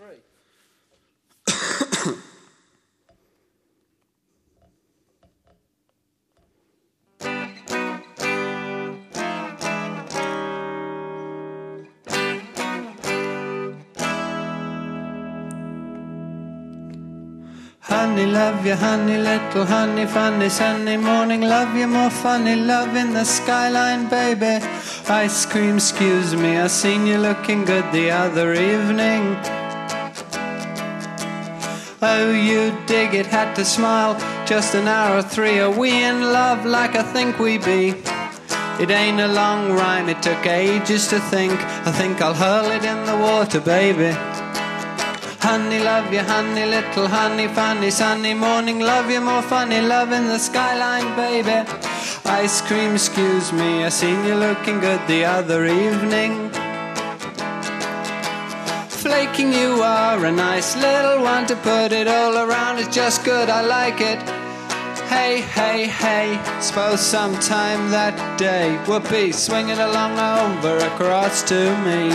three. Honey, love you, honey, little honey, funny Sunday morning, love you, more funny, love in the skyline, baby. Ice cream, excuse me, I seen you looking good the other evening. Oh, you dig it, had to smile, just an hour or three, are we in love like I think we be? It ain't a long rhyme, it took ages to think, I think I'll hurl it in the water, baby. Honey, love you, honey, little honey, funny sunny morning, love you, more funny, love in the skyline, baby. Ice cream, excuse me, I seen you looking good the other evening. Flaking, you are a nice little one to put it all around, it's just good, I like it. Hey, hey, hey, suppose sometime that day we'll be swinging along over across to me.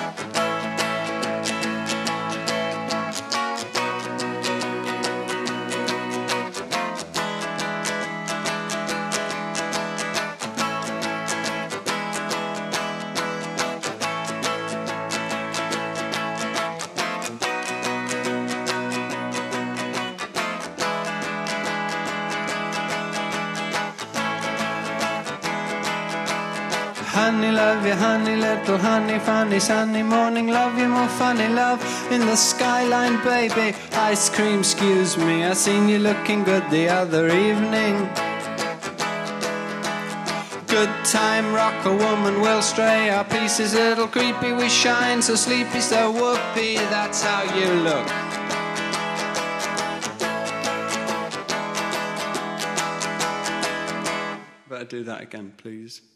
Honey, love you, honey, little honey, funny sunny morning, love you, more funny, love in the skyline, baby. Ice cream, excuse me, I seen you looking good the other evening. Good time, rock, a woman will stray, our piece is a little creepy, we shine so sleepy, so whoopee, that's how you look. Better do that again, please.